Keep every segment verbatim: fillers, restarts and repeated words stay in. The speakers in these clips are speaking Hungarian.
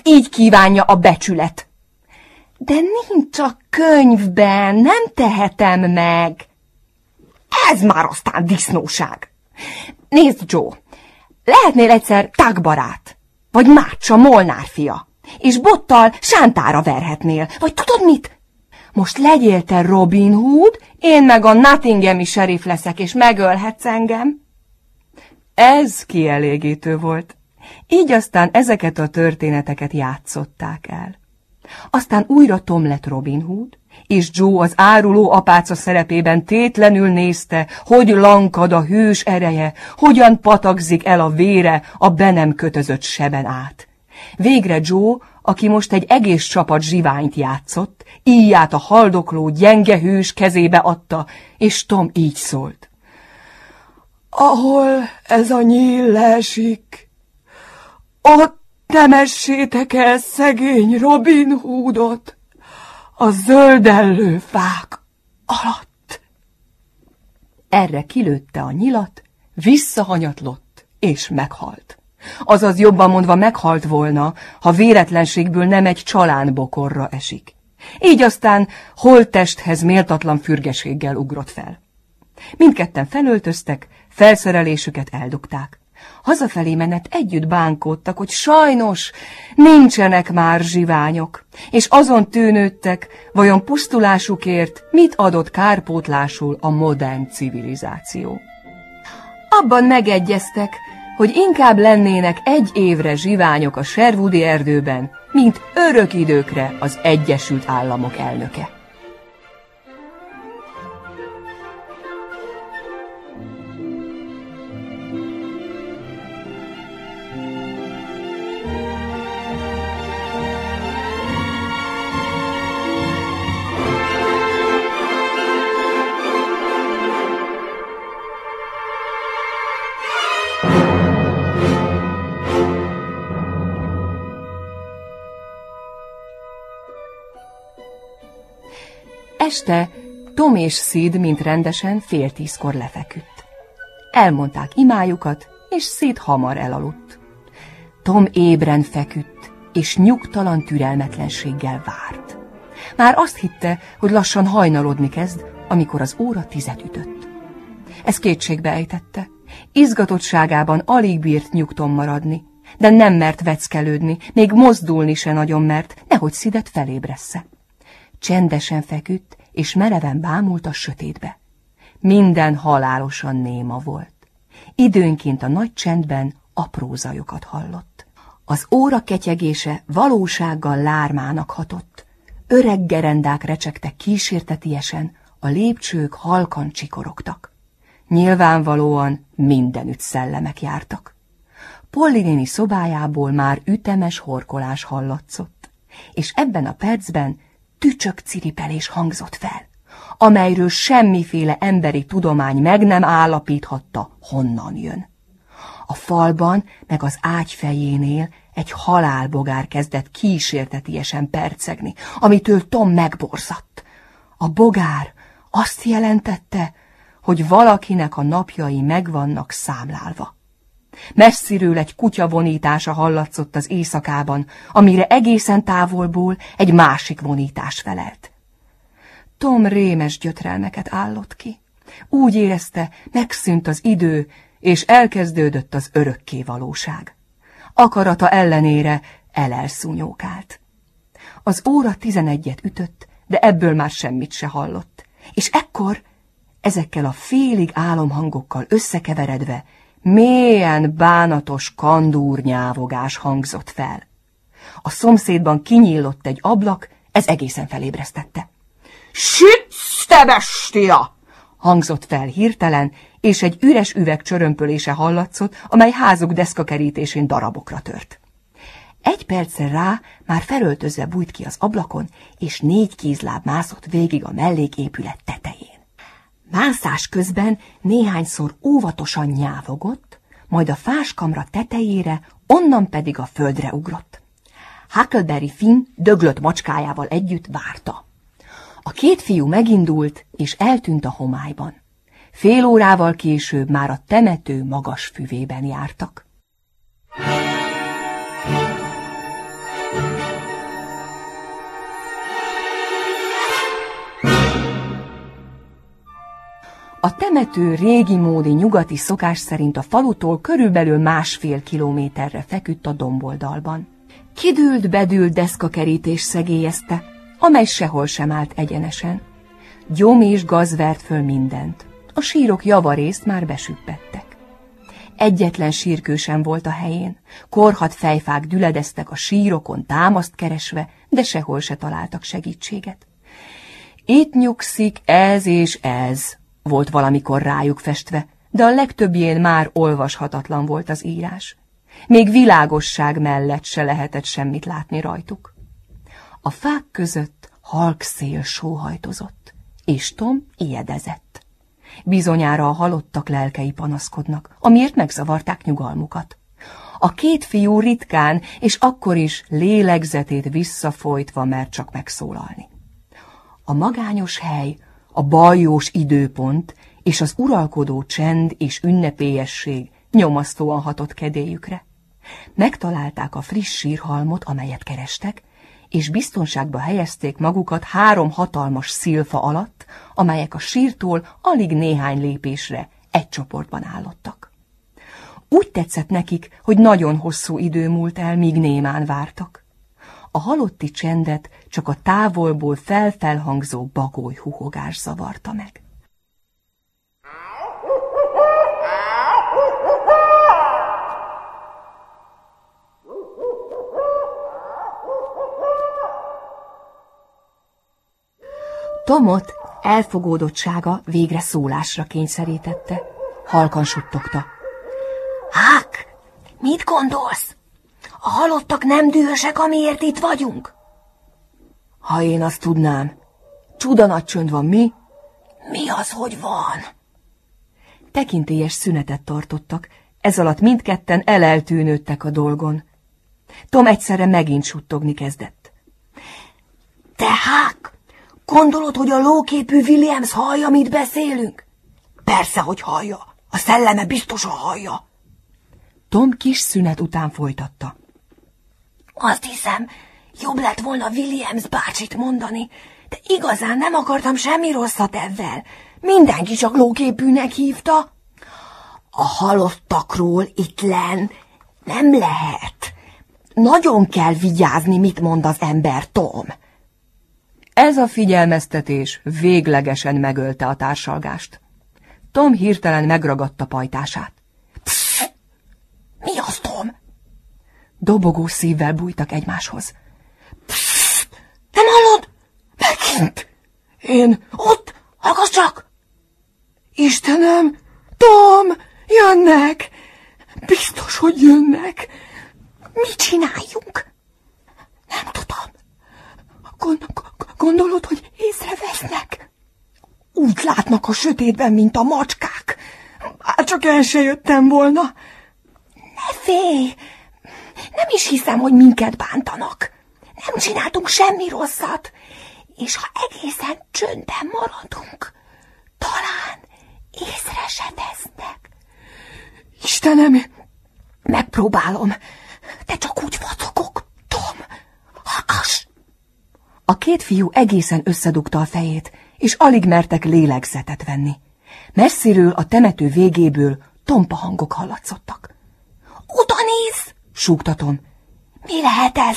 így kívánja a becsület. De nincs a könyvben, nem tehetem meg. Ez már aztán disznóság. Nézd, Joe, lehetnél egyszer tagbarát, vagy Mácsa Molnár fia, és bottal sántára verhetnél, vagy tudod mit? Most legyél te Robin Hood, én meg a Nottinghami sheriff leszek, és megölhetsz engem. Ez kielégítő volt. Így aztán ezeket a történeteket játszották el. Aztán újra Tom lett Robin Hood, és Joe az áruló apáca szerepében tétlenül nézte, hogy lankad a hős ereje, hogyan patakzik el a vére a be nem kötözött seben át. Végre Joe, aki most egy egész csapat zsiványt játszott, íját a haldokló, gyenge hős kezébe adta, és Tom így szólt. Ahol ez a nyíl leesik, ott temessétek el szegény Robin Hoodot a zöldellő fák alatt. Erre kilőtte a nyilat, visszahanyatlott, és meghalt. Azaz jobban mondva meghalt volna, ha véletlenségből nem egy csalánbokorra esik. Így aztán holttesthez méltatlan fürgeséggel ugrott fel. Mindketten felöltöztek, felszerelésüket eldugták. Hazafelé menet együtt bánkódtak, hogy sajnos nincsenek már zsiványok, és azon tűnődtek, vajon pusztulásukért mit adott kárpótlásul a modern civilizáció. Abban megegyeztek, hogy inkább lennének egy évre zsiványok a Sherwoodi erdőben, mint örök időkre az Egyesült Államok elnöke. Este Tom és Sid mint rendesen fél tízkor lefeküdt. Elmondták imájukat, és Sid hamar elaludt. Tom ébren feküdt, és nyugtalan türelmetlenséggel várt. Már azt hitte, hogy lassan hajnalodni kezd, amikor az óra tizet ütött. Ez kétségbe ejtette. Izgatottságában alig bírt nyugton maradni, de nem mert veckelődni, még mozdulni se nagyon mert, nehogy Sidet felébressze. Csendesen feküdt, és mereven bámult a sötétbe. Minden halálosan néma volt. Időnként a nagy csendben apró zajokat hallott. Az óra ketyegése valósággal lármának hatott. Öreg gerendák recsegtek kísértetiesen, a lépcsők halkan csikorogtak. Nyilvánvalóan mindenütt szellemek jártak. Polly néni szobájából már ütemes horkolás hallatszott, és ebben a percben tücsök ciripelés hangzott fel, amelyről semmiféle emberi tudomány meg nem állapíthatta, honnan jön. A falban, meg az ágy fejénél egy halálbogár kezdett kísértetiesen percegni, amitől Tom megborzadt. A bogár azt jelentette, hogy valakinek a napjai meg vannak számlálva. Messziről egy kutya vonítása hallatszott az éjszakában, amire egészen távolból egy másik vonítás felelt. Tom rémes gyötrelmeket állott ki. Úgy érezte, megszűnt az idő, és elkezdődött az örökké valóság. Akarata ellenére elelszúnyókált. Az óra tizenegyet ütött, de ebből már semmit se hallott. És ekkor, ezekkel a félig álomhangokkal összekeveredve, mélyen bánatos kandúrnyávogás hangzott fel. A szomszédban kinyílott egy ablak, ez egészen felébresztette. Sütsz, te bestia! Hangzott fel hirtelen, és egy üres üveg csörömpölése hallatszott, amely házuk deszkakerítésén darabokra tört. Egy percre rá már felöltözve bújt ki az ablakon, és négy kézláb mászott végig a melléképület tetején. Mászás közben néhányszor óvatosan nyávogott, majd a fáskamra tetejére, onnan pedig a földre ugrott. Huckleberry Finn döglött macskájával együtt várta. A két fiú megindult, és eltűnt a homályban. Fél órával később már a temető magas füvében jártak. A temető régi módi nyugati szokás szerint a falutól körülbelül másfél kilométerre feküdt a domboldalban. Kidült-bedült deszkakerítés szegélyezte, amely sehol sem állt egyenesen. Gyom és gaz vert föl mindent. A sírok javarészt már besüppettek. Egyetlen sírkő sem volt a helyén. Korhadt fejfák düledeztek a sírokon támaszt keresve, de sehol se találtak segítséget. Itt nyugszik ez és ez, volt valamikor rájuk festve, de a legtöbbjén már olvashatatlan volt az írás. Még világosság mellett se lehetett semmit látni rajtuk. A fák között halk szél sóhajtozott, és Tom ijedezett. Bizonyára a halottak lelkei panaszkodnak, amiért megzavarták nyugalmukat. A két fiú ritkán, és akkor is lélegzetét visszafolytva mert csak megszólalni. A magányos hely, a baljós időpont és az uralkodó csend és ünnepélyesség nyomasztóan hatott kedélyükre. Megtalálták a friss sírhalmot, amelyet kerestek, és biztonságba helyezték magukat három hatalmas szilfa alatt, amelyek a sírtól alig néhány lépésre egy csoportban állottak. Úgy tetszett nekik, hogy nagyon hosszú idő múlt el, míg némán vártak. A halotti csendet csak a távolból felfelhangzó bagoly huhogás zavarta meg. Tomot elfogódottsága végre szólásra kényszerítette. Halkan suttogta. Hák, mit gondolsz? A halottak nem dühösek, amiért itt vagyunk? Ha én azt tudnám. Csuda nagy csönd van, mi? Mi az, hogy van? Tekintélyes szünetet tartottak, ez alatt mindketten eleltűnődtek a dolgon. Tom egyszerre megint suttogni kezdett. Te Hák, gondolod, hogy a lóképű Williams hallja, mit beszélünk? Persze, hogy hallja. A szelleme biztosan hallja. Tom kis szünet után folytatta. Azt hiszem, jobb lett volna Williams bácsit mondani, de igazán nem akartam semmi rosszat ezzel. Mindenki csak lóképűnek hívta. A halottakról itt lenn nem lehet. Nagyon kell vigyázni, mit mond az ember, Tom. Ez a figyelmeztetés véglegesen megölte a társalgást. Tom hirtelen megragadta pajtását. Psz! Mi az, Tom? Dobogó szívvel bújtak egymáshoz. Psz! Nem hallod? Megint! Én ott, hallgass csak! Istenem, Tom, jönnek! Biztos, hogy jönnek. Mit csináljunk? Nem tudom. Gond, gondolod, hogy észrevesznek? Úgy látnak a sötétben, mint a macskák. Hát csak el se jöttem volna. Ne félj! Nem is hiszem, hogy minket bántanak. Nem csináltunk semmi rosszat. És ha egészen csöndben maradunk, talán észre se vesznek. Istenem, megpróbálom. De csak úgy vacogok, Tom. Hallgass! A két fiú egészen összedugta a fejét, és alig mertek lélegzetet venni. Messziről a temető végéből tompa hangok hallatszottak. Oda nézz! Súgta Tom. Mi lehet ez?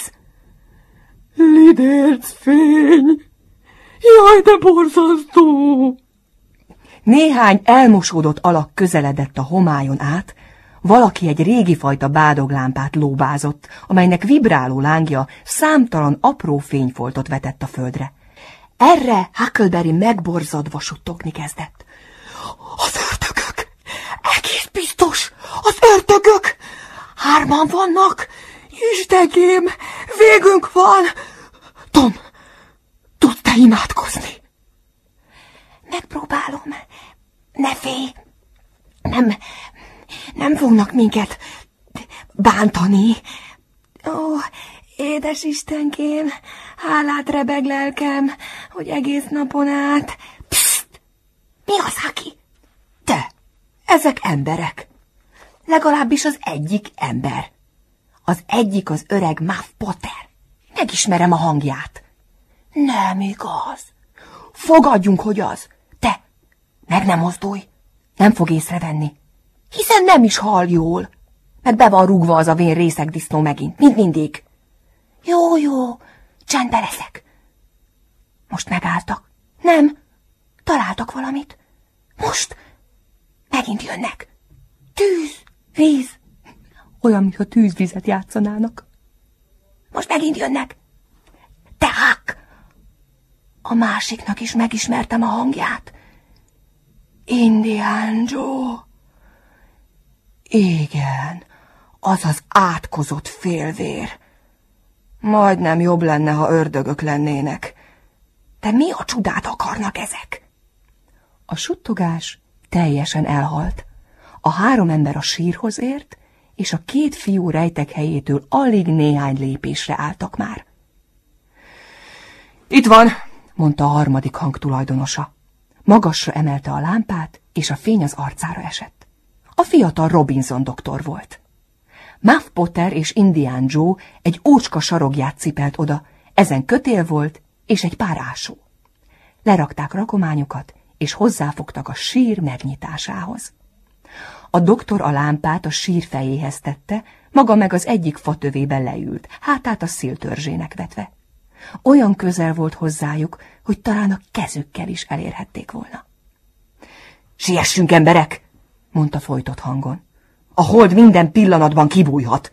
Lidérc fény! Jaj, de borzasztó! Néhány elmosódott alak közeledett a homályon át, valaki egy régi fajta bádoglámpát lóbázott, amelynek vibráló lángja számtalan apró fényfoltot vetett a földre. Erre Huckleberry megborzadva suttogni kezdett. Az ördögök! Egész biztos! Az ördögök! Hárman vannak! Istenkém! Végünk van! Tom, tudsz te imádkozni? Megpróbálom. Ne félj! Nem... Nem fognak minket bántani. Ó, édes Istenkém, hálát rebeg lelkem, hogy egész napon át... Psst! Mi az, Haki? Te, ezek emberek. Legalábbis az egyik ember. Az egyik az öreg Muff Potter. Megismerem a hangját. Nem igaz. Fogadjunk, hogy az. Te, Meg nem mozdulj, nem fog észrevenni, hiszen nem is hall jól, meg be van rúgva az a vén részegdisznó megint, mint mindig. Jó, jó, csendbe leszek. Most megálltak. Nem, találtak valamit. Most megint jönnek. Tűz, víz. Olyan, mintha tűzvizet játszanának. Most megint jönnek. Teák! A másiknak is megismertem a hangját. Indián Joe. Igen, az az átkozott félvér. Majdnem jobb lenne, ha ördögök lennének. De mi a csodát akarnak ezek? A suttogás teljesen elhalt. A három ember a sírhoz ért, és a két fiú rejtek helyétől alig néhány lépésre álltak már. Itt van, mondta a harmadik hang tulajdonosa. Magasra emelte a lámpát, és a fény az arcára esett. A fiatal Robinson doktor volt. Muff Potter és Indián Joe egy ócska sarogját cipelt oda, ezen kötél volt, és egy pár ásó. Lerakták rakományukat, és hozzáfogtak a sír megnyitásához. A doktor a lámpát a sír fejéhez tette, maga meg az egyik fatövében leült, hátát a széltörzsének vetve. Olyan közel volt hozzájuk, hogy talán a kezükkel is elérhették volna. Siessünk, emberek, mondta folytott hangon. A hold minden pillanatban kibújhat.